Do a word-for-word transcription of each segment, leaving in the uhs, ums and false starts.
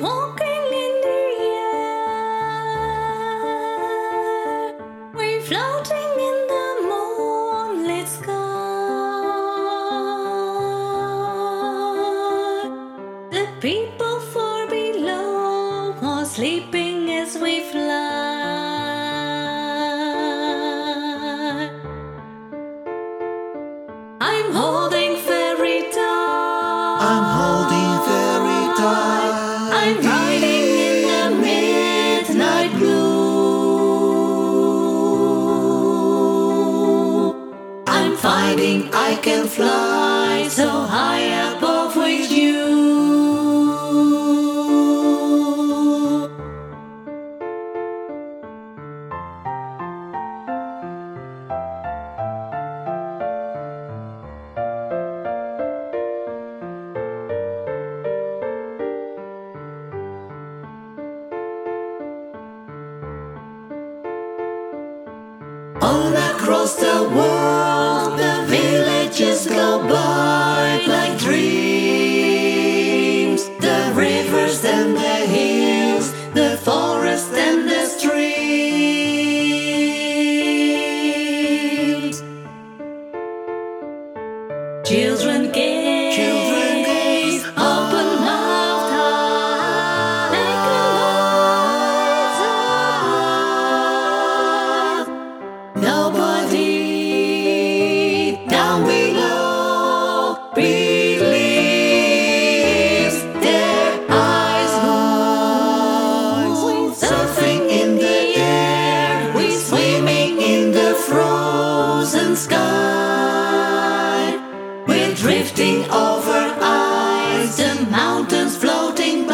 walking in the air. We're floating in the moonlit sky. The people far below are sleeping as we fly. I'm holding fairy tide. I'm holding fairy tide. I'm riding in the midnight blue. I'm finding I can fly so high above with you. All across the world, the villages go by like dreams. The rivers and the hills, the forest and the streams. Children gaze, Children gaze, open mouthed high, like a lion's eye. Nobody down below believes their eyes move. Surfing in the air, we're swimming in the frozen sky. We're drifting over ice, the mountains floating by.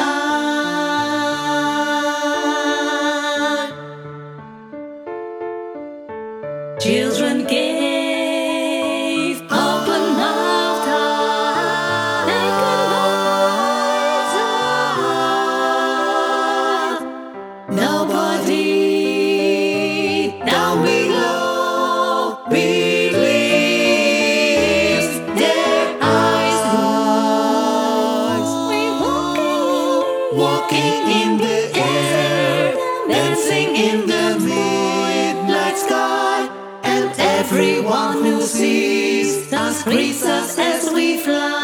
Children gaze, open mouthed high, like a lion's eye. Nobody down below believes their eyes move. We're walking in the air, dancing in the midnight sky. Everyone who sees us greets us as we fly.